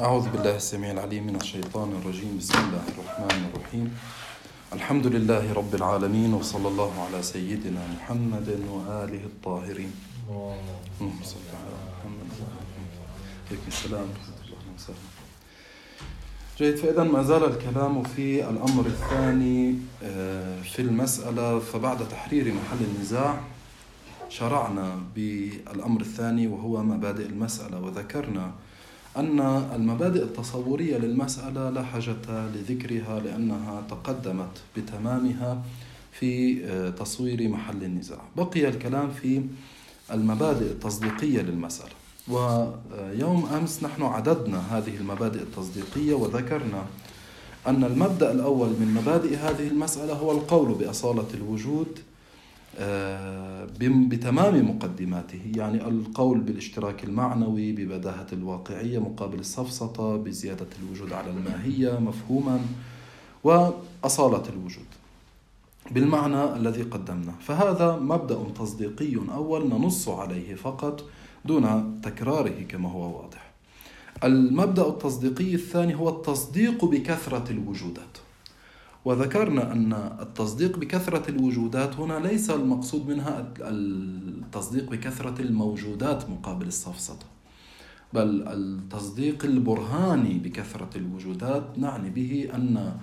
أعوذ بالله السميع العليم من الشيطان الرجيم. بسم الله الرحمن الرحيم. الحمد لله رب العالمين، وصلى الله على سيدنا محمد وآله الطاهرين. اللهم صل على محمد وعليكم السلام ورحمة الله وبركاته. جيد، فإذا ما زال الكلام في الأمر الثاني في المسألة. فبعد تحرير محل النزاع شرعنا بالأمر الثاني وهو مبادئ المسألة، وذكرنا أن المبادئ التصورية للمسألة لا حاجة لذكرها لأنها تقدمت بتمامها في تصوير محل النزاع. بقي الكلام في المبادئ التصديقية للمسألة، ويوم أمس نحن عددنا هذه المبادئ التصديقية وذكرنا أن المبدأ الأول من مبادئ هذه المسألة هو القول بأصالة الوجود بتمام مقدماته، يعني القول بالاشتراك المعنوي ببداهة الواقعية مقابل السفسطة، بزيادة الوجود على الماهية مفهوما، وأصالة الوجود بالمعنى الذي قدمنا. فهذا مبدأ تصديقي أول ننص عليه فقط دون تكراره كما هو واضح. المبدأ التصديقي الثاني هو التصديق بكثرة الوجودات، وذكرنا أن التصديق بكثرة الوجودات هنا ليس المقصود منها التصديق بكثرة الموجودات مقابل السفسطة، بل التصديق البرهاني بكثرة الوجودات نعني به أن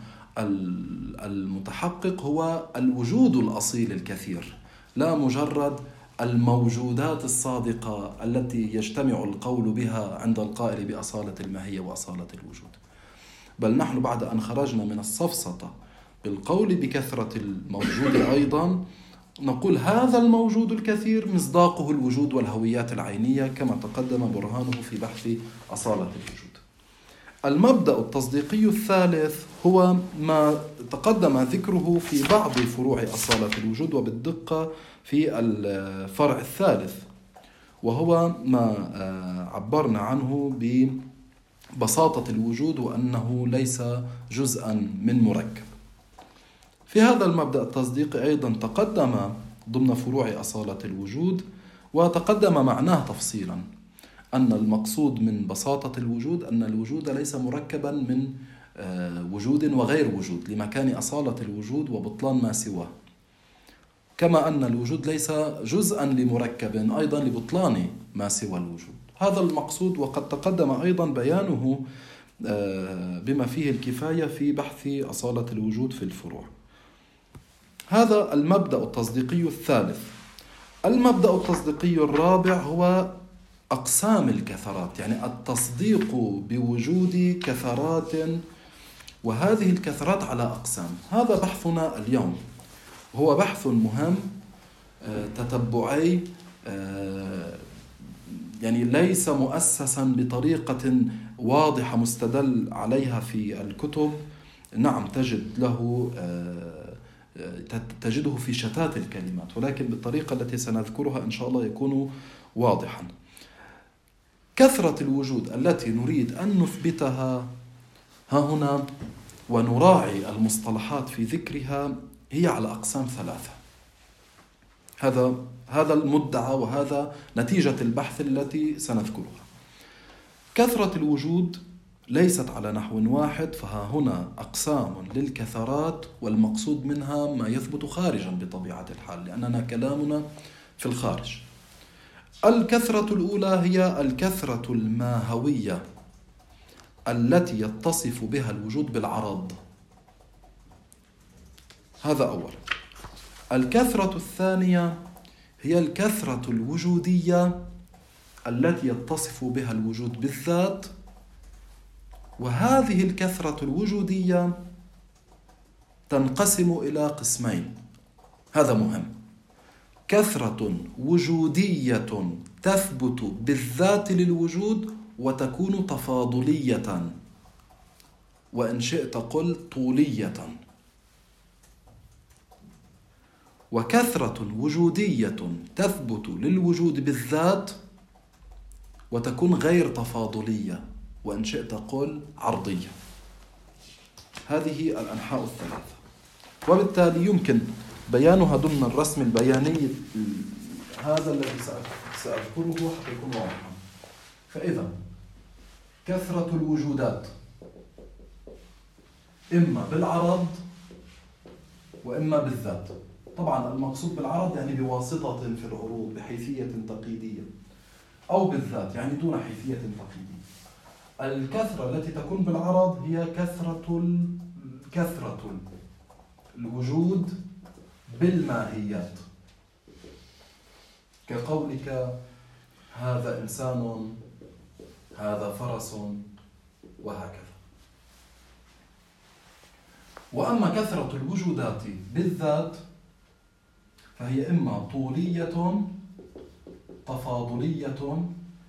المتحقق هو الوجود الأصيل الكثير، لا مجرد الموجودات الصادقة التي يجتمع القول بها عند القائل بأصالة الماهية وأصالة الوجود. بل نحن بعد أن خرجنا من السفسطة بالقول بكثرة الموجود أيضا نقول هذا الموجود الكثير مصداقه الوجود والهويات العينية كما تقدم برهانه في بحث أصالة الوجود. المبدأ التصديقي الثالث هو ما تقدم ذكره في بعض فروع أصالة الوجود، وبالدقة في الفرع الثالث، وهو ما عبرنا عنه ببساطة الوجود وأنه ليس جزءا من مركب. في هذا المبدأ التصديقي أيضا تقدم ضمن فروع أصالة الوجود وتقدم معناه تفصيلا، أن المقصود من بساطة الوجود أن الوجود ليس مركبا من وجود وغير وجود لمكان أصالة الوجود وبطلان ما سواه، كما أن الوجود ليس جزءا لمركب أيضا لبطلان ما سوى الوجود. هذا المقصود، وقد تقدم أيضا بيانه بما فيه الكفاية في بحث أصالة الوجود في الفروع. هذا المبدأ التصديقي الثالث. المبدأ التصديقي الرابع هو أقسام الكثرات، يعني التصديق بوجود كثرات، وهذه الكثرات على أقسام. هذا بحثنا اليوم، هو بحث مهم تتبعي، يعني ليس مؤسسا بطريقة واضحة مستدل عليها في الكتب. نعم تجده في شتات الكلمات، ولكن بالطريقة التي سنذكرها إن شاء الله يكون واضحا. كثرة الوجود التي نريد أن نثبتها ها هنا ونراعي المصطلحات في ذكرها هي على أقسام ثلاثة. هذا المدعى وهذا نتيجة البحث التي سنذكرها. كثرة الوجود ليست على نحو واحد، فها هنا أقسام للكثرات، والمقصود منها ما يثبت خارجا بطبيعة الحال لأننا كلامنا في الخارج. الكثرة الأولى هي الكثرة الماهوية التي يتصف بها الوجود بالعرض، هذا أول. الكثرة الثانية هي الكثرة الوجودية التي يتصف بها الوجود بالذات، وهذه الكثرة الوجودية تنقسم إلى قسمين، هذا مهم. كثرة وجودية تثبت بالذات للوجود وتكون تفاضلية، وإن شئت قل طولية. وكثرة وجودية تثبت للوجود بالذات وتكون غير تفاضلية، وإن شئت قل عرضية. هذه الأنحاء الثلاثة، وبالتالي يمكن بيانها ضمن الرسم البياني هذا الذي سأذكره حتى يكون واضحا. فإذا كثرة الوجودات إما بالعرض وإما بالذات. طبعا المقصود بالعرض يعني بواسطة في العروض بحيثية تقييدية، أو بالذات يعني دون حيثية تقييدية. الكثرة التي تكون بالعرض هي كثرة الوجود بالماهيات، كقولك هذا إنسان، هذا فرس، وهكذا. وأما كثرة الوجودات بالذات فهي إما طولية تفاضلية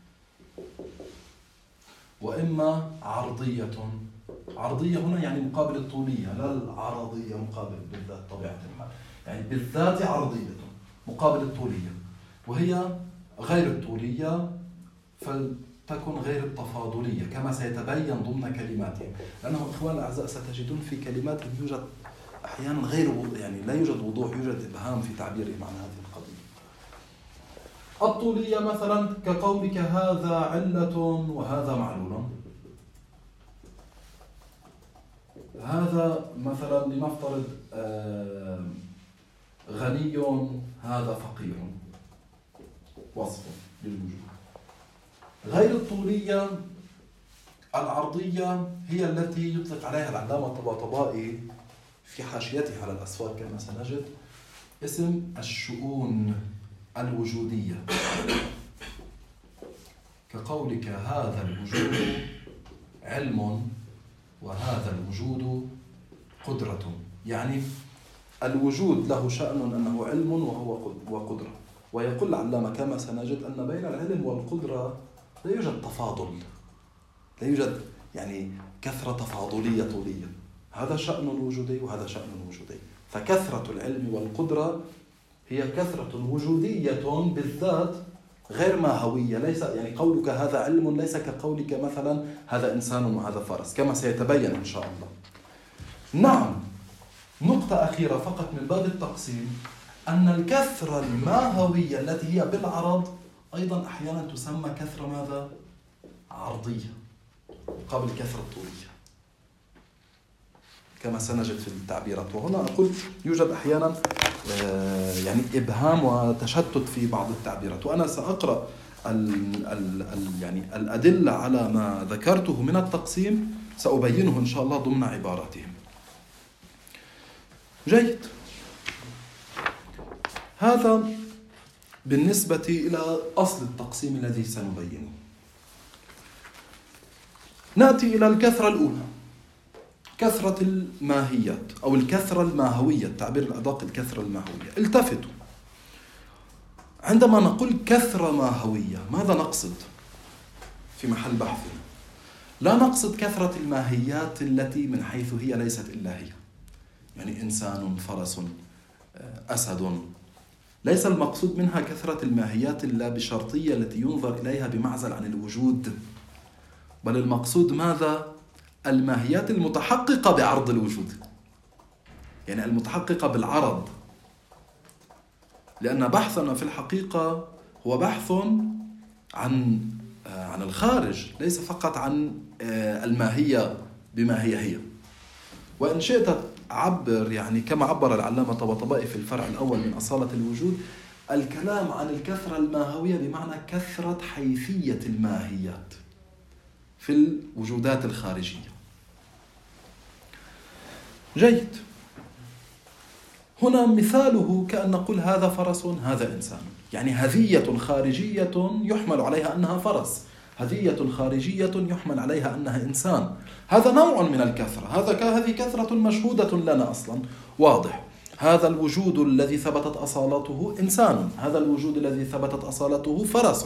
وإما عرضية. عرضية هنا يعني مقابل الطولية، لا العرضية مقابل بالذات طبيعة الحال، يعني بالذات عرضية مقابل الطولية، وهي غير الطولية فلتكن غير التفاضلية كما سيتبين ضمن كلماتهم. لأنه إخوان الأعزاء ستجدون في كلمات يوجد أحيانا يعني لا يوجد وضوح، يوجد إبهام في تعبيرهم عن هذه القضية. الطولية مثلا كقولك هذا علة وهذا معلول. هذا مثلا لنفترض غني، هذا فقير، وصف للوجود. غير الطولية العرضية هي التي يطلق عليها العلامة الطباطبائي في حاشيته على الأسفار كما سنجد اسم الشؤون الوجودية، كقولك هذا الوجود علم وهذا الوجود قدرة. يعني الوجود له شأن أنه علم وقدرة. ويقول العلامة كما سنجد أن بين العلم والقدرة لا يوجد تفاضل، لا يوجد يعني كثرة تفاضلية طولية، هذا شأن وجودي وهذا شأن وجودي. فكثرة العلم والقدرة هي كثرة وجودية بالذات غير ماهوية. ليس يعني قولك هذا علم ليس كقولك مثلا هذا إنسان وهذا فرس كما سيتبين إن شاء الله. نعم، نقطة أخيرة فقط من باب التقسيم، أن الكثرة الماهوية التي هي بالعرض أيضا أحيانا تسمى كثرة ماذا؟ عرضية قبل كثرة طولية كما سنجد في التعبيرات. وهنا أقول يوجد أحيانا يعني إبهام وتشتت في بعض التعبيرات، وأنا سأقرأ يعني الأدلة على ما ذكرته من التقسيم سأبينه إن شاء الله ضمن عباراتهم. جيد، هذا بالنسبة إلى أصل التقسيم الذي سنبينه. نأتي إلى الكثرة الأولى، كثرة الماهيات أو الكثرة الماهوية، التعبير الأدق الكثرة الماهوية. التفتوا، عندما نقول كثرة ماهوية ماذا نقصد في محل بحثنا؟ لا نقصد كثرة الماهيات التي من حيث هي ليست إلا هي، يعني إنسان، فرس، أسد، ليس المقصود منها كثرة الماهيات اللابشرطية التي ينظر إليها بمعزل عن الوجود، بل المقصود ماذا؟ الماهيات المتحققة بعرض الوجود، يعني المتحققة بالعرض. لأن بحثنا في الحقيقة هو بحث عن الخارج، ليس فقط عن الماهية بما هي. وإن شئت عبر يعني كما عبر العلامة طباطبائي في الفرع الأول من أصالة الوجود، الكلام عن الكثرة الماهوية بمعنى كثرة حيثية الماهيات في الوجودات الخارجية. جيد، هنا مثاله كأن نقول هذا فرس هذا إنسان، يعني هذية خارجية يحمل عليها أنها فرس، هذية خارجية يحمل عليها أنها إنسان. هذا نوع من الكثرة، هذه كثرة مشهودة لنا أصلا، واضح. هذا الوجود الذي ثبتت أصالته إنسان، هذا الوجود الذي ثبتت أصالته فرس.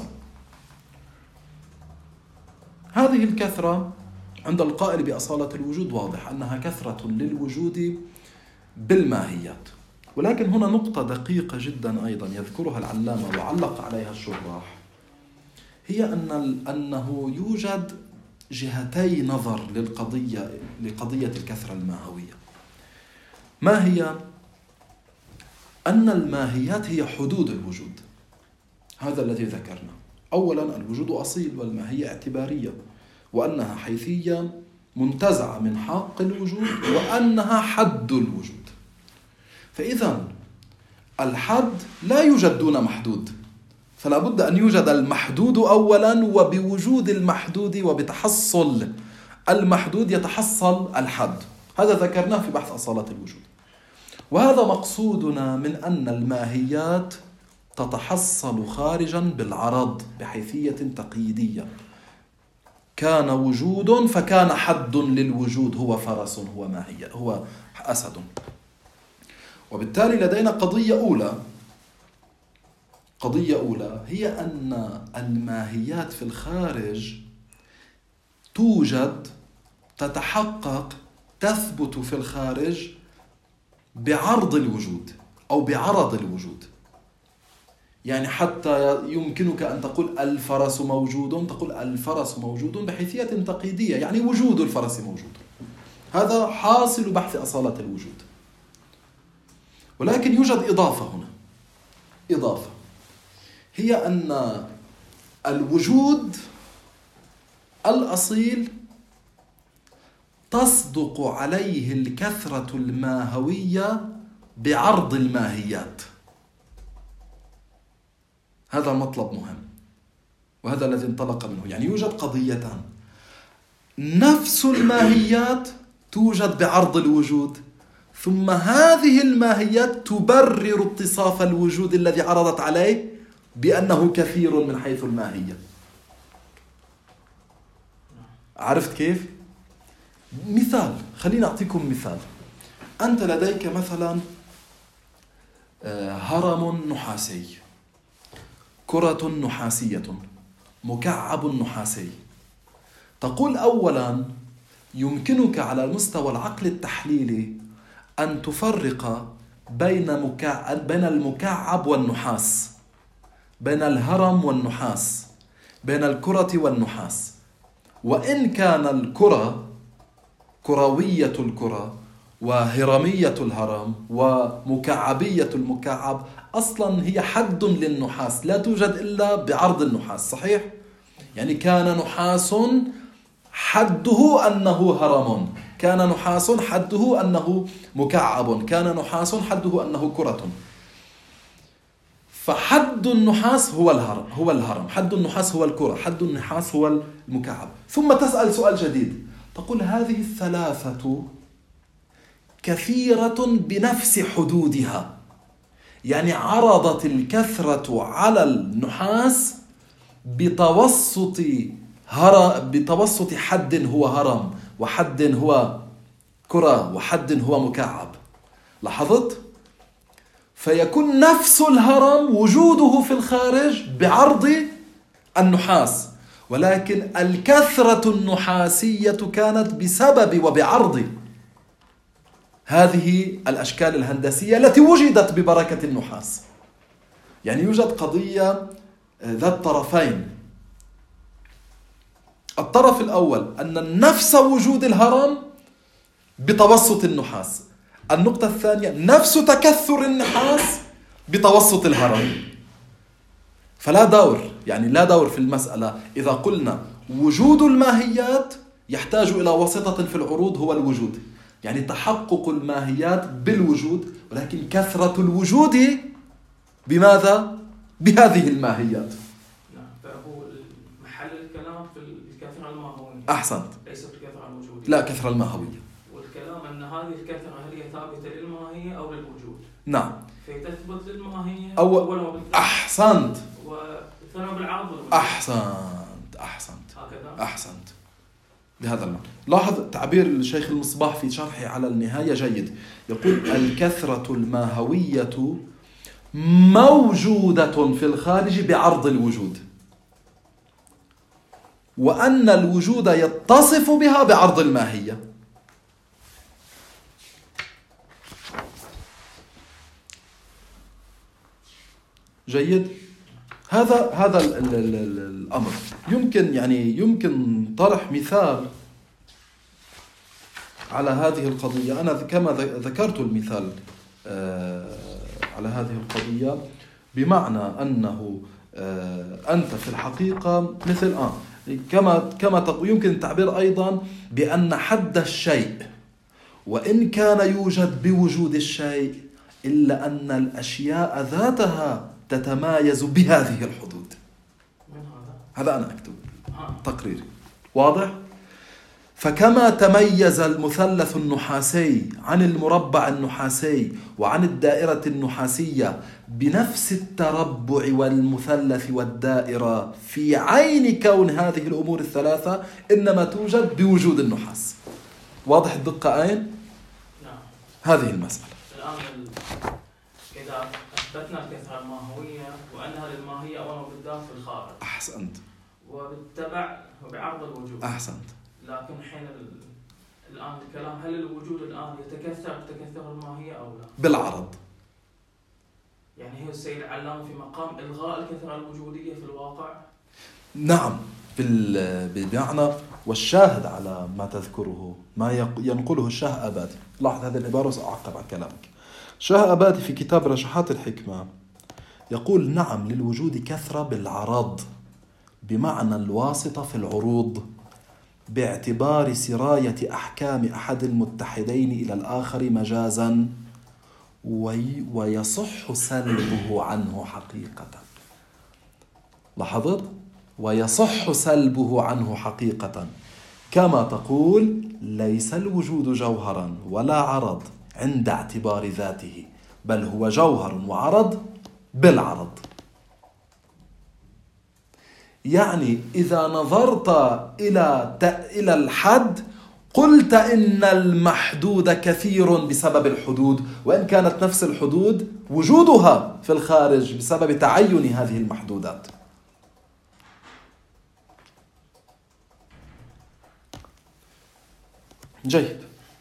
هذه الكثرة عند القائل بأصالة الوجود واضح أنها كثرة للوجود بالماهيات. ولكن هنا نقطة دقيقة جدا أيضا يذكرها العلامة وعلق عليها الشراح، هي أنه يوجد جهتي نظر لقضية الكثرة الماهوية. ما هي؟ أن الماهيات هي حدود الوجود، هذا الذي ذكرنا. أولا الوجود أصيل والماهية اعتبارية، وأنها حيثية منتزعة من حق الوجود، وأنها حد الوجود. فإذا الحد لا يوجد دون محدود، فلا بد أن يوجد المحدود أولا، وبوجود المحدود وبتحصل المحدود يتحصل الحد. هذا ذكرناه في بحث أصالة الوجود. وهذا مقصودنا من أن الماهيات تتحصل خارجا بالعرض بحيثية تقييدية. كان وجود فكان حد للوجود، هو فرس، هو ماهية، هو أسد. وبالتالي لدينا قضية أولى هي أن الماهيات في الخارج توجد، تتحقق، تثبت في الخارج بعرض الوجود أو بعرض الوجود. يعني حتى يمكنك أن تقول الفرس موجود، تقول الفرس موجود بحيثية تقييدية، يعني وجود الفرس موجود. هذا حاصل بحث أصالة الوجود. ولكن يوجد إضافة هنا، إضافة هي أن الوجود الأصيل تصدق عليه الكثرة الماهوية بعرض الماهيات. هذا مطلب مهم، وهذا الذي انطلق منه. يعني يوجد قضيتان: نفس الماهيات توجد بعرض الوجود، ثم هذه الماهيات تبرر اتصاف الوجود الذي عرضت عليه بأنه كثير من حيث الماهية. عرفت كيف؟ مثال، خليني أعطيكم مثال. أنت لديك مثلا هرم نحاسي، كرة نحاسية، مكعب نحاسي. تقول أولا يمكنك على مستوى العقل التحليلي أن تفرق بين المكعب والنحاس، بين الهرم والنحاس، بين الكرة والنحاس. وإن كان الكرة كروية الكرة وهرمية الهرم ومكعبية المكعب، أصلا هي حد للنحاس، لا توجد إلا بعرض النحاس، صحيح؟ يعني كان نحاس حده أنه هرم، كان نحاس حده أنه مكعب، كان نحاس حده أنه كرة. فحد النحاس هو الهرم، حد النحاس هو الكرة، حد النحاس هو المكعب. ثم تسأل سؤال جديد، تقول هذه الثلاثة كثيرة بنفس حدودها، يعني عرضت الكثرة على النحاس بتوسط حد هو هرم، وحد هو كرة، وحد هو مكعب. لاحظت؟ فيكون نفس الهرم وجوده في الخارج بعرض النحاس، ولكن الكثرة النحاسية كانت بسبب وبعرض هذه الأشكال الهندسية التي وجدت ببركة النحاس. يعني يوجد قضية ذات طرفين. الطرف الأول أن نفس وجود الهرم بتوسط النحاس. النقطة الثانية نفس تكثر النحاس بتوسط الهرم. فلا دور، يعني لا دور في المسألة. إذا قلنا وجود الماهيات يحتاج إلى واسطة في العروض هو الوجود، يعني تحقق الماهيات بالوجود، ولكن كثرة الوجود بماذا؟ بهذه الماهيات. نعم، فهو محل الكلام في الكثرة الماهوية. أحسنت. ليس الكثرة الوجودية. لا، كثرة الماهوية. والكلام أن هذه الكثرة هل هي ثابتة للماهية أو للوجود؟ نعم. فتثبت للماهية أولا أحسنت. وثانيا بالعرض. أحسنت. هكذا. أحسنت. بهذا المعنى. لاحظ تعبير الشيخ المصباح في شرحه على النهاية جيد. يقول الكثرة الماهوية موجودة في الخارج بعرض الوجود، وأن الوجود يتصف بها بعرض الماهية. جيد. هذا الأمر يمكن طرح مثال على هذه القضية. أنا كما ذكرت المثال على هذه القضية، بمعنى أنه أنت في الحقيقة مثل كما يمكن التعبير أيضا بأن حد الشيء وإن كان يوجد بوجود الشيء إلا أن الأشياء ذاتها تتمايز بهذه الحدود. هذا أنا أكتب تقريري واضح؟ فكما تميز المثلث النحاسي عن المربع النحاسي وعن الدائرة النحاسية بنفس التربع والمثلث والدائرة في عين كون هذه الأمور الثلاثة إنما توجد بوجود النحاس. واضح الدقة أين؟ نعم. هذه المسألة. الآن إذا أثبتنا الكثرة الماهوية وأنها للماهية أولا بالذات في الخارج. أحسنت. وبالتبع وبعرض الوجود. أحسنت. لكن حين الآن الكلام هل الوجود الآن يتكثر الماهية أو لا؟ بالعرض. يعني هي السيد العلامة في مقام إلغاء الكثرة الوجودية في الواقع؟ نعم بمعنى والشاهد على ما تذكره ما ينقله الشاه أبادي. لاحظ هذه العبارة وسأعقب على كلامك. شاه أبادي في كتاب رشحات الحكمة يقول نعم للوجود كثرة بالعرض بمعنى الواسطة في العروض باعتبار سراية أحكام أحد المتحدين إلى الآخر مجازا ويصح سلبه عنه حقيقة. لاحظت؟ ويصح سلبه عنه حقيقة كما تقول ليس الوجود جوهرا ولا عرض عند اعتبار ذاته بل هو جوهر وعرض بالعرض. يعني إذا نظرت إلى الحد قلت إن المحدود كثير بسبب الحدود وإن كانت نفس الحدود وجودها في الخارج بسبب تعين هذه المحدودات. جيد.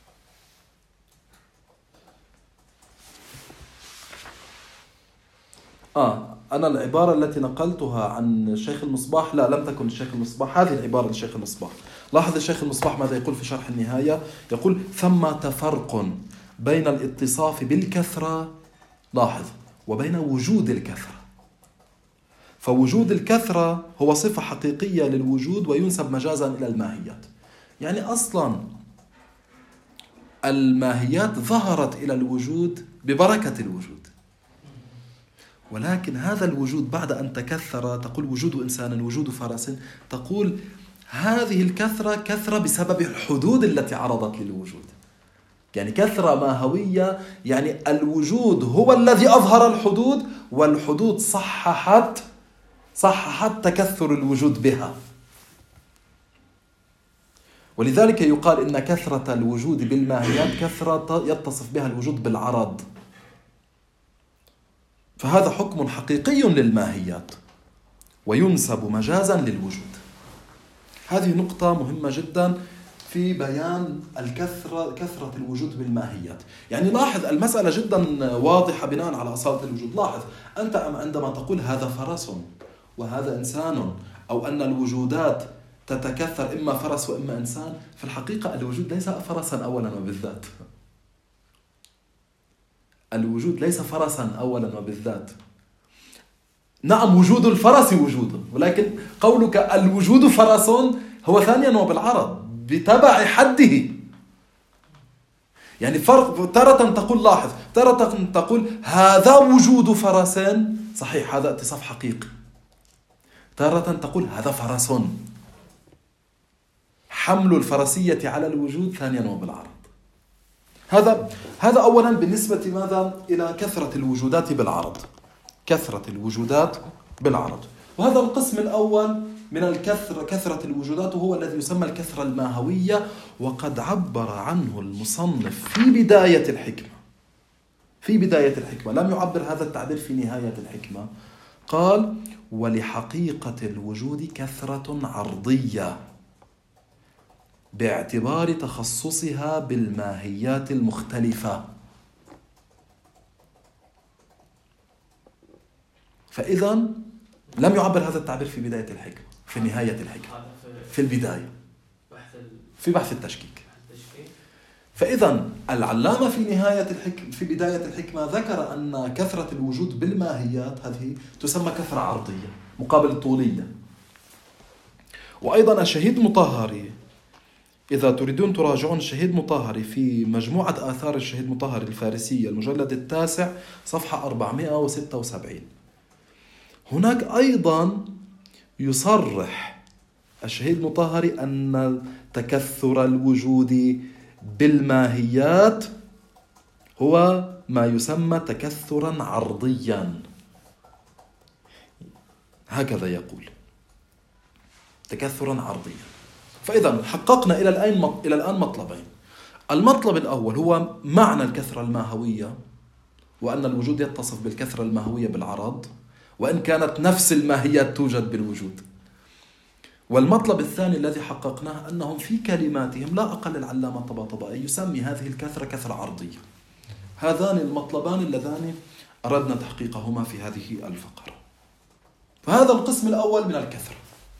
أنا العبارة التي نقلتها عن الشيخ المصباح لم تكن الشيخ المصباح، هذه العبارة للشيخ المصباح. لاحظ الشيخ المصباح ماذا يقول في شرح النهاية؟ يقول ثمة فرق بين الاتصاف بالكثرة لاحظ وبين وجود الكثرة. فوجود الكثرة هو صفة حقيقية للوجود وينسب مجازا إلى الماهيات. يعني أصلا الماهيات ظهرت إلى الوجود ببركة الوجود، ولكن هذا الوجود بعد أن تكثر تقول وجود إنسان وجود فرس تقول هذه الكثرة كثرة بسبب الحدود التي عرضت للوجود. يعني كثرة ماهوية يعني الوجود هو الذي أظهر الحدود والحدود صححت تكثر الوجود بها. ولذلك يقال إن كثرة الوجود بالماهيات كثرة يتصف بها الوجود بالعرض. فهذا حكم حقيقي للماهيات وينسب مجازا للوجود. هذه نقطة مهمة جدا في بيان كثرة الوجود بالماهيات. يعني لاحظ المسألة جدا واضحة بناء على أصالة الوجود. لاحظ أنت عندما تقول هذا فرس وهذا إنسان أو أن الوجودات تتكثر إما فرس وإما إنسان، في الحقيقة الوجود ليس فرسا أولا وبالذات. الوجود ليس فرسا أولا وبالذات. نعم وجود الفرس وجود، ولكن قولك الوجود فرس هو ثانيا وبالعرض بتبع حده. يعني فرق تارة تقول لاحظ تارة تقول هذا وجود فرس صحيح هذا اتصاف حقيقي، تارة تقول هذا فرس حمل الفرسية على الوجود ثانيا وبالعرض. هذا أولا بالنسبة ماذا إلى كثرة الوجودات بالعرض. كثرة الوجودات بالعرض، وهذا القسم الأول من كثرة الوجودات وهو الذي يسمى الكثرة الماهوية، وقد عبر عنه المصنف في بداية الحكمة. لم يعبر هذا التعبير في نهاية الحكمة. قال ولحقيقة الوجود كثرة عرضية باعتبار تخصصها بالماهيات المختلفة. فإذا لم يعبر هذا التعبير في بداية الحكمة، في نهاية الحكمة، في البداية، في بحث التشكيك. فإذا العلامة في بداية الحكمة ذكر أن كثرة الوجود بالماهيات هذه تسمى كثرة عرضية مقابل الطولية. وأيضا الشهيد مطهري، إذا تريدون تراجعون الشهيد مطهري في مجموعة آثار الشهيد مطهري الفارسية المجلد 9 صفحة 476، هناك أيضا يصرح الشهيد مطهري أن تكثر الوجود بالماهيات هو ما يسمى تكثرا عرضيا، هكذا يقول، تكثرا عرضيا. فإذا حققنا إلى الآن مطلبين. المطلب الأول هو معنى الكثرة الماهوية، وأن الوجود يتصف بالكثرة الماهوية بالعرض، وإن كانت نفس الماهيات توجد بالوجود. والمطلب الثاني الذي حققناه أنهم في كلماتهم، لا أقل العلامة الطباطبائي يسمي هذه الكثرة كثرة عرضية. هذان المطلبان اللذان أردنا تحقيقهما في هذه الفقرة. فهذا القسم الأول من الكثرة.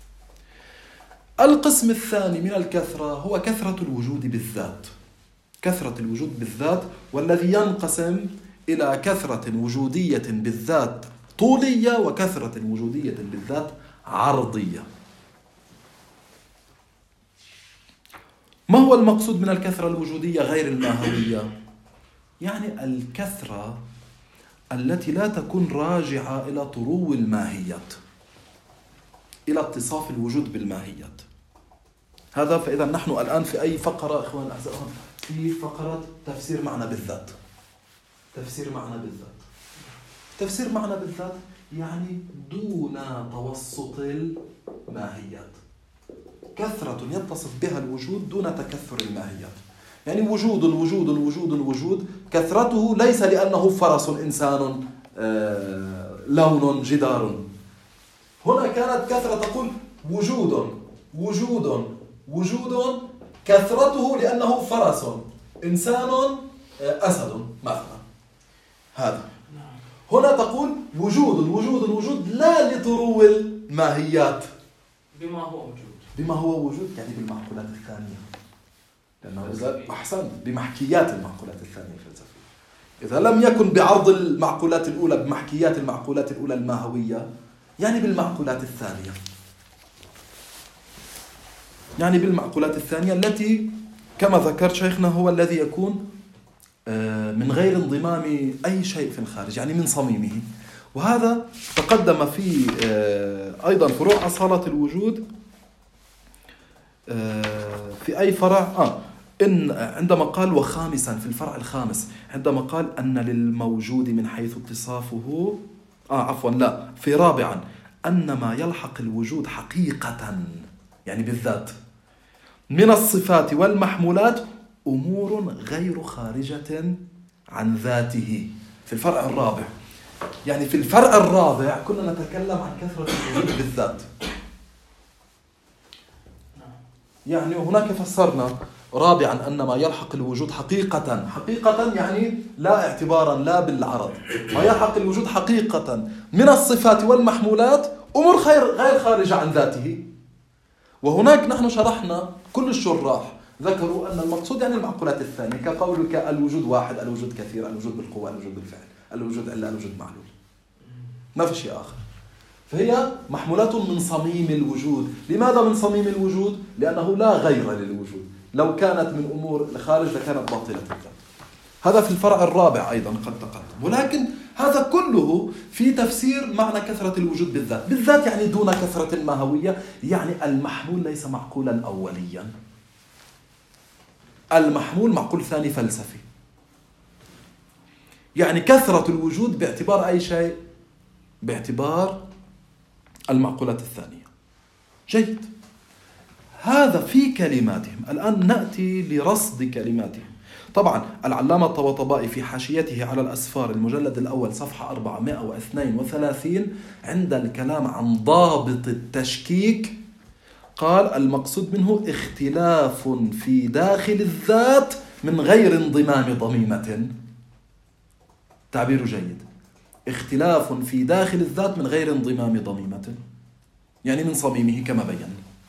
القسم الثاني من الكثرة هو كثرة الوجود بالذات، كثرة الوجود بالذات، والذي ينقسم إلى كثرة وجودية بالذات طولية وكثرة وجودية بالذات عرضية. ما هو المقصود من الكثرة الوجودية غير الماهوية؟ يعني الكثرة التي لا تكون راجعة إلى طرو الماهيات، إلى اتصاف الوجود بالماهيات. هذا فإذا نحن الآن في أي فقرة إخوان الأعزاء؟ في فقرة تفسير معنى بالذات. تفسير معنى بالذات، تفسير معنى بالذات يعني دون توسط الماهيات، كثرة يتصف بها الوجود دون تكثر الماهيات. يعني وجود وجود وجود وجود، كثرته ليس لأنه فرس إنسان لون جدار. هنا كانت كثرة تقول وجود وجود وجود، كثرته لأنه فرس إنسان أسد مثلا. هذا هنا تقول وجود وجود وجود لا لطرو الماهيات، بما هو وجود، بما هو وجود يعني بالمعقولات الثانية، لأنه إذا أحسن بمحكيات المعقولات الثانية الفلسفية. إذا لم يكن بعرض المعقولات الأولى بمحكيات المعقولات الأولى الماهوية، يعني بالمعقولات الثانية، يعني بالمعقولات الثانية التي كما ذكر شيخنا هو الذي يكون من غير انضمام أي شيء في الخارج، يعني من صميمه. وهذا تقدم في أيضا فروع أصالة الوجود في أي فرع إن عندما قال وخامسا في الفرع الخامس عندما قال أن للموجود من حيث اتصافه في رابعا أن ما يلحق الوجود حقيقة يعني بالذات من الصفات والمحمولات أمور غير خارجة عن ذاته في الفرع الرابع. يعني في الفرع الرابع كنا نتكلم عن كثرة الوجود بالذات، يعني هناك فسرنا رابعا أن ما يلحق الوجود حقيقة، حقيقة يعني لا اعتبارا لا بالعرض، ما يلحق الوجود حقيقة من الصفات والمحمولات أمور غير خارجة عن ذاته. وهناك نحن شرحنا كل الشراح ذكروا أن المقصود يعني المعقولات الثانية، كقولك الوجود واحد، الوجود كثير، الوجود بالقوة، الوجود بالفعل، الوجود إلا، الوجود معلول، ما في شيء آخر. فهي محمولات من صميم الوجود. لماذا من صميم الوجود؟ لأنه لا غير للوجود، لو كانت من أمور الخارج لكانت باطلة الذات. هذا في الفرع الرابع أيضا قد تقدم. ولكن هذا كله في تفسير معنى كثرة الوجود بالذات. بالذات يعني دون كثرة الماهوية، يعني المحمول ليس معقولا أوليا، المحمول معقول ثاني فلسفي. يعني كثرة الوجود باعتبار أي شيء؟ باعتبار المعقولات الثانية. جيد، هذا في كلماتهم. الآن نأتي لرصد كلماتهم. طبعا العلامة الطباطبائي في حاشيته على الأسفار المجلد الأول صفحة 432 عند الكلام عن ضابط التشكيك قال المقصود منه اختلاف في داخل الذات من غير انضمام ضميمة. تعبير جيد، اختلاف في داخل الذات من غير انضمام ضميمة، يعني من صميمه كما بينا.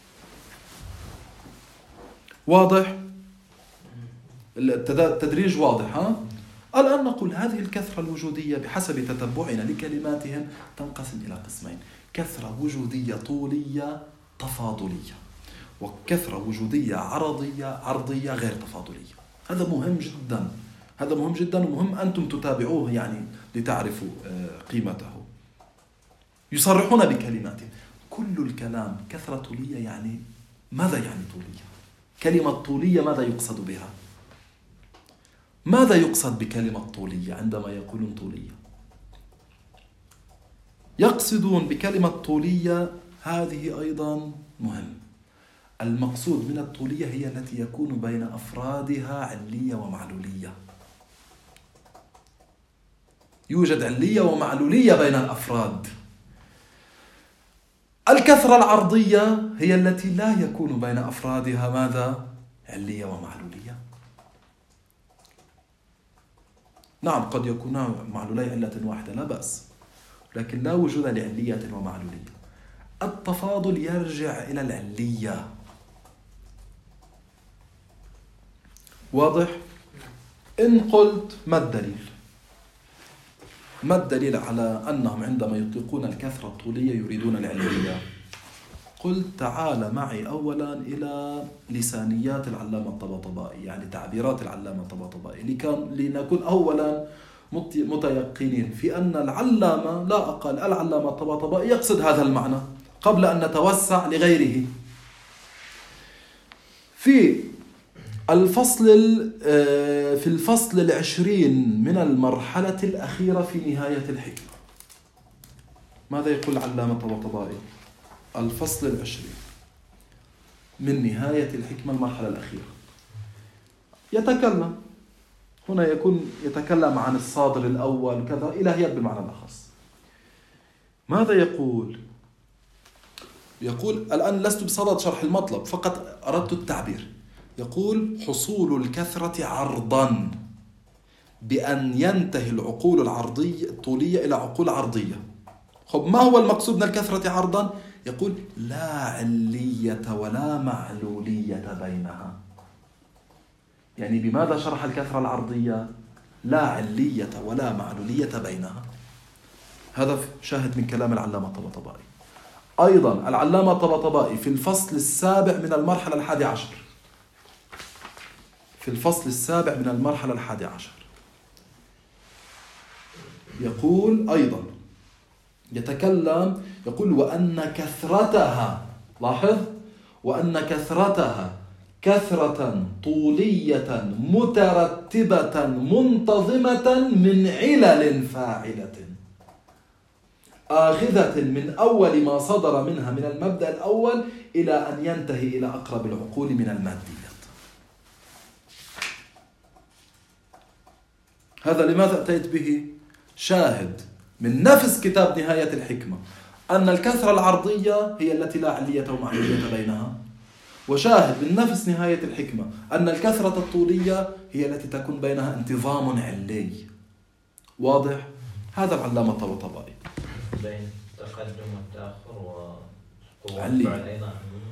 واضح؟ التدريج واضح ها؟ الآن نقول هذه الكثرة الوجودية بحسب تتبعنا لكلماتهم تنقسم إلى قسمين: كثرة وجودية طولية تفاضلية. وكثرة وجودية عرضية غير تفاضلية. هذا مهم جدا، هذا مهم جدا، ومهم أنتم تتابعوه يعني لتعرفوا قيمته. يصرحون بكلمات كل الكلام كثرة طولية، يعني ماذا يعني طولية؟ كلمة طولية ماذا يقصد بها؟ ماذا يقصد بكلمة طولية عندما يقولون طولية؟ يقصدون بكلمة طولية هذه أيضا مهم. المقصود من الطولية هي التي يكون بين أفرادها علية ومعلولية. يوجد علية ومعلولية بين الأفراد. الكثرة العرضية هي التي لا يكون بين أفرادها ماذا؟ علية ومعلولية. نعم قد يكون معلولي علة واحدة لا بأس، لكن لا وجود لعلية ومعلولية. التفاضل يرجع إلى العلية. واضح؟ إن قلت ما الدليل؟ ما الدليل على أنهم عندما يطلقون الكثرة الطولية يريدون العلية؟ قلت تعال معي أولا إلى لسانيات العلامة الطباطبائي، يعني تعبيرات العلامة الطباطبائي، لنكون أولا متيقنين في أن العلامة لا أقل العلامة الطباطبائي يقصد هذا المعنى قبل أن نتوسع لغيره. في الفصل 20 من المرحلة الأخيرة في نهاية الحكمة ماذا يقول العلامة الطباطبائي؟ الفصل 20 من نهاية الحكمة المرحلة الأخيرة يتكلم هنا يتكلم عن الصادر الأول كذا إلهيات بالمعنى الأخص. ماذا يقول؟ يقول الآن لست بصدد شرح المطلب، فقط أردت التعبير. يقول حصول الكثرة عرضا بأن ينتهي العقول العرضية الطولية إلى عقول عرضية. خب ما هو المقصود من الكثرة عرضا؟ يقول لا علية ولا معلولية بينها. يعني بماذا شرح الكثرة العرضية؟ لا علية ولا معلولية بينها. هذا شاهد من كلام العلامة الطباطبائي. أيضا العلامة الطباطبائي في الفصل 7 من المرحلة 11 في الفصل 7 من المرحلة 11 يقول أيضا يقول وأن كثرتها، لاحظ، وأن كثرتها كثرة طولية مترتبة منتظمة من علل فاعلة آخذة من أول ما صدر منها من المبدأ الأول إلى أن ينتهي إلى أقرب العقول من الماديات. هذا لماذا أتيت به؟ شاهد من نفس كتاب نهاية الحكمة أن الكثرة العرضية هي التي لا علية ومعلولية بينها، وشاهد من نفس نهاية الحكمة أن الكثرة الطولية هي التي تكون بينها انتظام علي. واضح؟ هذا العلامة الطباطبائي بين التقدم والتأخر وقوة علي. الفعل أيضا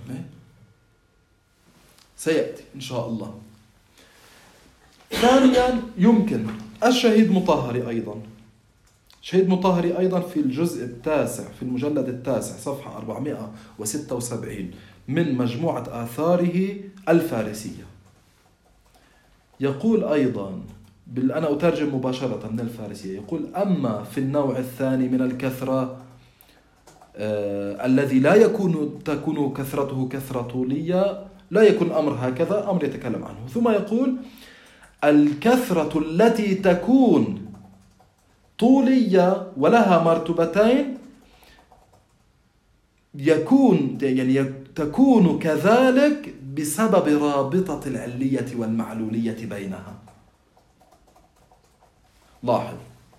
سيأتي إن شاء الله. ثانيا يمكن الشهيد مطهري أيضا. شهيد مطهري أيضا في الجزء 9 في المجلد 9 صفحة 476 من مجموعة آثاره الفارسية يقول أيضا أنا أترجم مباشرة من الفارسية. يقول أما في النوع الثاني من الكثرة الذي لا تكون كثرته كثرة طولية، لا يكون الأمر هكذا، أمر يتكلم عنه. ثم يقول الكثرة التي تكون طولية ولها مرتبتين تكون كذلك بسبب رابطة العلية والمعلولية بينها. لاحظ،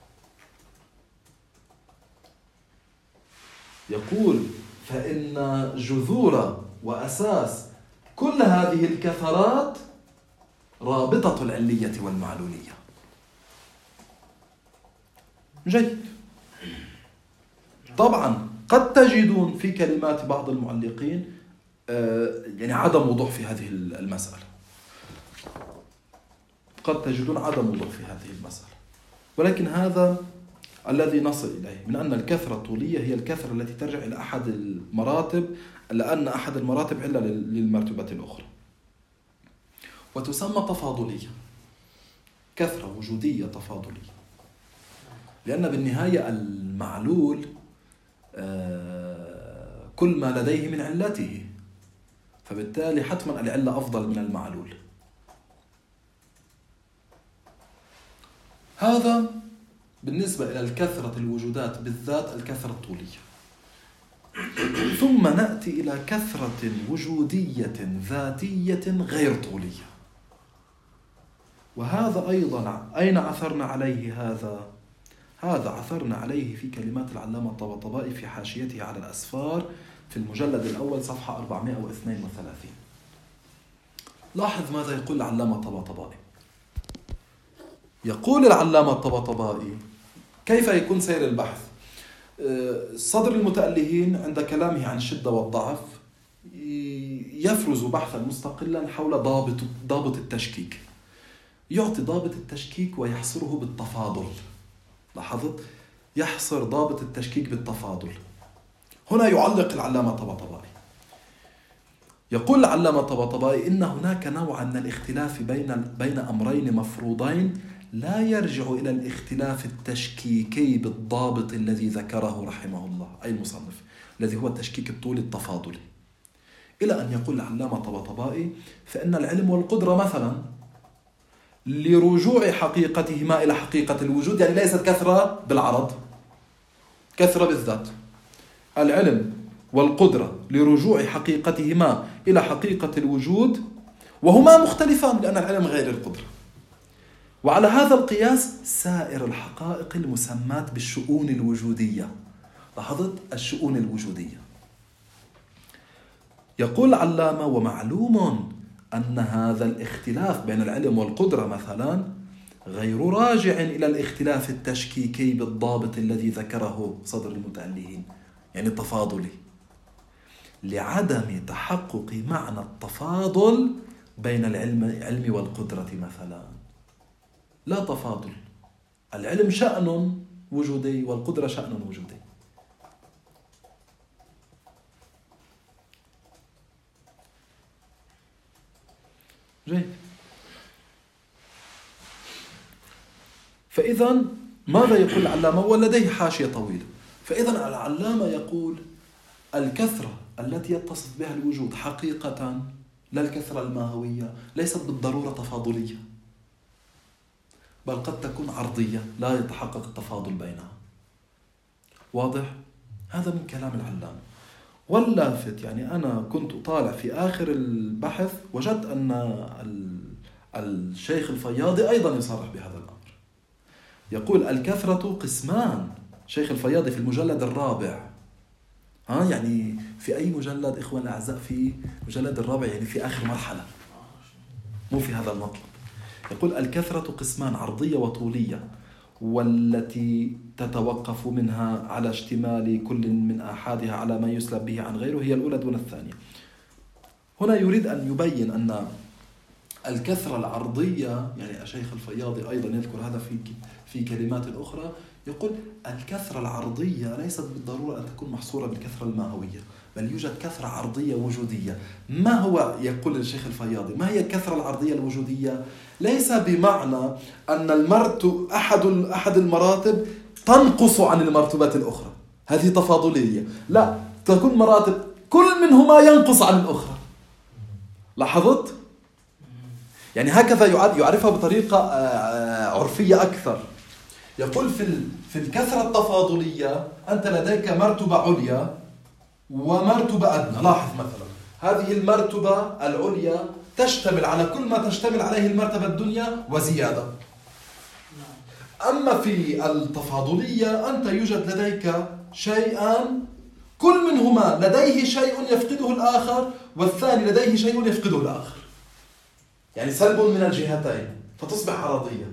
يقول فإن جذور وأساس كل هذه الكثرات رابطة العلية والمعلولية. جيد. طبعا قد تجدون في كلمات بعض المعلقين يعني عدم وضوح في هذه المسألة، قد تجدون عدم وضوح في هذه المسألة، ولكن هذا الذي نصل إليه من أن الكثرة الطولية هي الكثرة التي ترجع إلى أحد المراتب، لأن أحد المراتب علة للمرتبة الأخرى، وتسمى تفاضلية، كثرة وجودية تفاضلية، لأن بالنهاية المعلول كل ما لديه من علته، فبالتالي حتما العلة أفضل من المعلول. هذا بالنسبة إلى الكثرة الوجودات بالذات الكثرة الطولية. ثم نأتي إلى كثرة وجودية ذاتية غير طولية، وهذا أيضا أين عثرنا عليه؟ هذا عثرنا عليه في كلمات العلامة الطباطبائي في حاشيته على الأسفار في المجلد الأول صفحة 432. لاحظ ماذا يقول العلامة الطباطبائي. يقول العلامة الطباطبائي كيف يكون سير البحث. صدر المتألهين عند كلامه عن الشدة والضعف يفرز بحثا مستقلا حول ضابط التشكيك، يعطي ضابط التشكيك ويحصره بالتفاضل. لاحظت؟ يحصر ضابط التشكيك بالتفاضل. هنا يعلق العلامة الطباطبائي، يقول العلامة الطباطبائي إن هناك نوعا من الاختلاف بين أمرين مفروضين لا يرجع إلى الاختلاف التشكيكي بالضابط الذي ذكره رحمه الله أي المصنف، الذي هو التشكيك الطولي التفاضلي، إلى أن يقول العلامة الطباطبائي فإن العلم والقدرة مثلا لرجوع حقيقتهما إلى حقيقة الوجود، يعني ليست كثرة بالعرض، كثرة بالذات. العلم والقدرة لرجوع حقيقتهما إلى حقيقة الوجود وهما مختلفان لأن العلم غير القدرة. وعلى هذا القياس سائر الحقائق المسمات بالشؤون الوجودية. لاحظت؟ الشؤون الوجودية. يقول العلامة ومعلوم أن هذا الاختلاف بين العلم والقدرة مثلا غير راجع إلى الاختلاف التشكيكي بالضابط الذي ذكره صدر المتألهين، يعني التفاضلي، لعدم تحقق معنى التفاضل بين العلم والقدرة مثلا. لا تفاضل، العلم شأن وجودي والقدرة شأن وجودي. جيد. فإذا ماذا يقول العلامة؟ ولديه حاشية طويلة. فإذا العلامة يقول الكثرة التي يتصف بها الوجود حقيقة لا الكثرة الماهوية ليست بالضرورة تفاضلية، بل قد تكون عرضية لا يتحقق التفاضل بينها. واضح؟ هذا من كلام العلامة. واللافت يعني أنا كنت أطالع في آخر البحث وجدت أن الشيخ الفياضي أيضا يصرح بهذا الأمر. يقول الكثرة قسمان. شيخ الفياضي في المجلد الرابع، يعني في أي مجلد إخوان الأعزاء؟ في مجلد الرابع، يعني في آخر مرحلة، مو في هذا المطلب. يقول الكثرة قسمان عرضية وطولية، والتي تتوقف منها على اشتمال كل من آحادها على ما يسلب به عن غيره هي الأولى دون الثانية. هنا يريد أن يبين أن الكثرة العرضية، يعني الشيخ الفياضي أيضا يذكر هذا في كلمات أخرى، يقول الكثرة العرضية ليست بالضرورة أن تكون محصورة بالكثرة الماهوية، بل يوجد كثرة عرضية وجودية. ما هو؟ يقول الشيخ الفياضي ما هي الكثرة العرضية الوجودية؟ ليس بمعنى أن أحد المراتب تنقص عن المرتبات الأخرى، هذه تفاضلية، لا، تكون مراتب كل منهما ينقص عن الأخرى. لاحظت؟ يعني هكذا يعرفها بطريقة عرفية أكثر. يقول في الكثرة التفاضلية أنت لديك مرتبة عليا ومرتبة أدنى. لاحظ مثلا هذه المرتبة العليا تشتمل على كل ما تشتمل عليه المرتبة الدنيا وزيادة. أما في التفاضلية أنت يوجد لديك شيئان كل منهما لديه شيء يفقده الآخر، والثاني لديه شيء يفقده الآخر، يعني سلب من الجهتين فتصبح عرضية.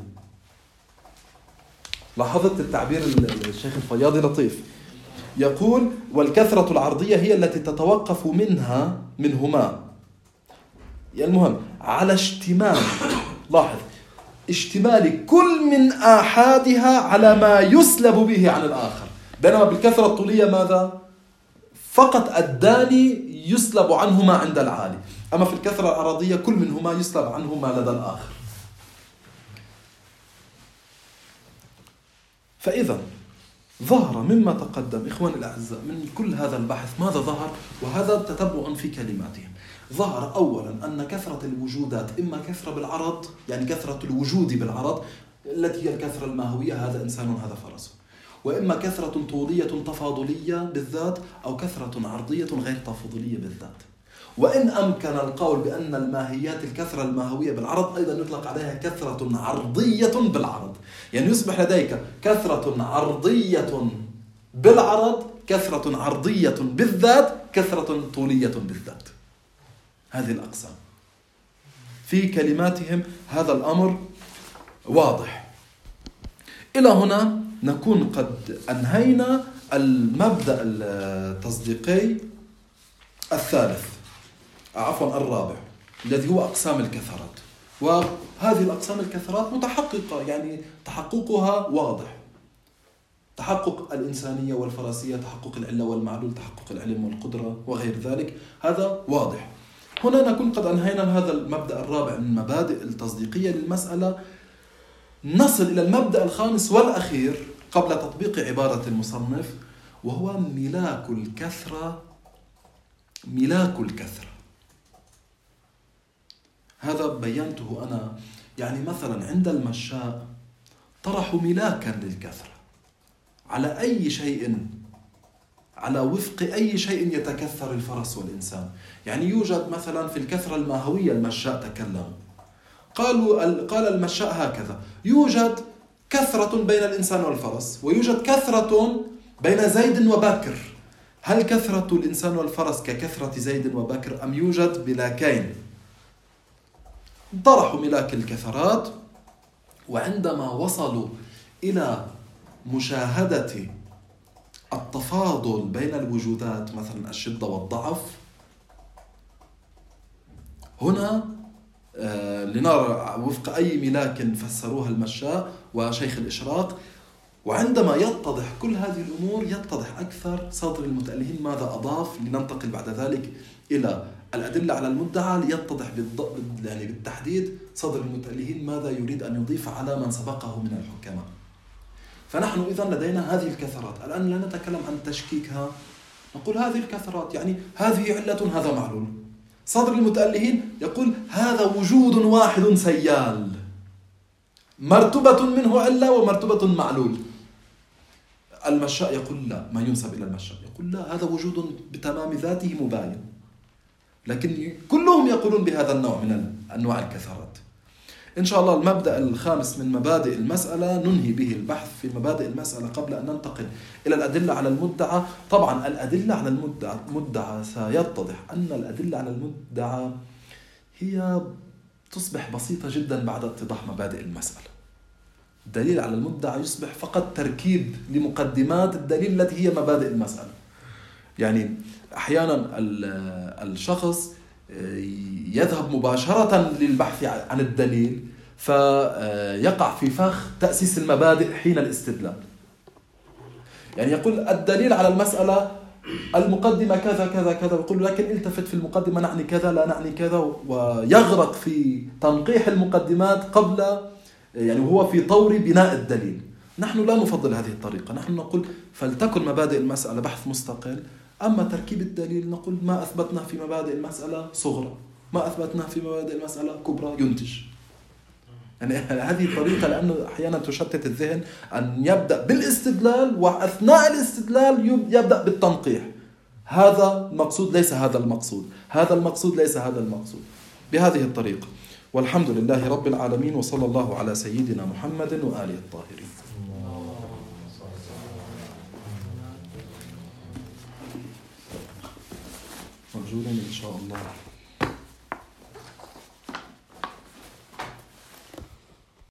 لاحظت التعبير الشيخ الفياضي لطيف. يقول والكثرة العرضية هي التي تتوقف منهما، يعني المهم على اشتمال. لاحظ اشتمال كل من آحادها على ما يسلب به عن الآخر. بينما بالكثرة الطولية ماذا؟ فقط الداني يسلب عنه ما عند العالي. أما في الكثرة العرضية كل منهما يسلب عنه ما لدى الآخر. فإذا ظهر مما تقدم إخواني الأعزاء من كل هذا البحث ماذا ظهر؟ وهذا تتبع في كلماتهم. ظهر أولا أن كثرة الوجودات إما كثرة بالعرض، يعني كثرة الوجود بالعرض التي هي الكثرة الماهوية، هذا إنسان هذا فرس، وإما كثرة طولية تفاضلية بالذات أو كثرة عرضية غير تفاضلية بالذات. وإن أمكن القول بأن الماهيات الكثرة الماهوية بالعرض أيضا يطلق عليها كثرة عرضية بالعرض، يعني يصبح لديك كثرة عرضية بالعرض، كثرة عرضية بالذات، كثرة طولية بالذات. هذه الأقسام في كلماتهم، هذا الأمر واضح. إلى هنا نكون قد أنهينا المبدأ التصديقي الثالث، الرابع، الذي هو أقسام الكثرات. وهذه الأقسام الكثرات متحققة، يعني تحققها واضح، تحقق الإنسانية والفراسية، تحقق العلة والمعلول، تحقق العلم والقدرة وغير ذلك، هذا واضح. هنا نكون قد أنهينا هذا المبدأ الرابع من المبادئ التصديقية للمسألة. نصل إلى المبدأ الخامس والأخير قبل تطبيق عبارة المصنف، وهو ملاك الكثرة. ملاك الكثرة هذا بينته أنا، يعني مثلا عند المشاء طرحوا ملاكا للكثرة على أي شيء، على وفق أي شيء يتكثر الفرس والإنسان. يعني يوجد مثلا في الكثرة الماهوية المشاء تكلموا، قال المشاء هكذا: يوجد كثرة بين الإنسان والفرس، ويوجد كثرة بين زيد وبكر. هل كثرة الإنسان والفرس ككثرة زيد وبكر أم يوجد ملاكين؟ طرحوا ملاك الكثرات، وعندما وصلوا إلى مشاهدة التفاضل بين الوجودات، مثلا الشدة والضعف، هنا لنرى وفق أي ملاك فسروها المشاء وشيخ الإشراق. وعندما يتضح كل هذه الأمور يتضح أكثر صدر المتألهين ماذا أضاف. لننتقل بعد ذلك إلى الأدلة على المدعى ليتضح يعني بالتحديد صدر المتألهين ماذا يريد أن يضيف على من سبقه من الحكماء. فنحن إذن لدينا هذه الكثرات، الآن لا نتكلم عن تشكيكها، نقول هذه الكثرات يعني هذه علة هذا معلول. صدر المتألهين يقول هذا وجود واحد سيال، مرتبة منه علة ومرتبة معلول. المشاء يقول لا، ما ينسب إلى المشاء يقول لا، هذا وجود بتمام ذاته مباين. لكن كلهم يقولون بهذا النوع من أنواع الكثرات. إن شاء الله المبدأ الخامس من مبادئ المسألة ننهي به البحث في مبادئ المسألة قبل أن ننتقل إلى الأدلة على المدعى. طبعا الأدلة على المدعى سيتضح أن الأدلة على المدعى هي تصبح بسيطة جدا بعد اتضاح مبادئ المسألة. الدليل على المدعى يصبح فقط تركيب لمقدمات الدليل التي هي مبادئ المسألة. يعني أحيانا الشخص يذهب مباشرة للبحث عن الدليل فيقع في فخ تأسيس المبادئ حين الاستدلال. يعني يقول الدليل على المسألة المقدمة كذا كذا كذا، يقول لكن التفت في المقدمة نعني كذا لا نعني كذا، ويغرق في تنقيح المقدمات قبل يعني وهو في طور بناء الدليل. نحن لا نفضل هذه الطريقة، نحن نقول فلتكن مبادئ المسألة بحث مستقل، أما تركيب الدليل نقول ما أثبتنا في مبادئ المسألة صغرى، ما أثبتنا في مبادئ المسألة كبرى ينتج. يعني هذه الطريقة لأنه أحيانا تشتت الذهن أن يبدأ بالاستدلال وأثناء الاستدلال يبدأ بالتنقيح. هذا المقصود ليس هذا المقصود، هذا المقصود ليس هذا المقصود، بهذه الطريقة. والحمد لله رب العالمين، وصلى الله على سيدنا محمد وآله الطاهرين. مرجونا إن شاء الله.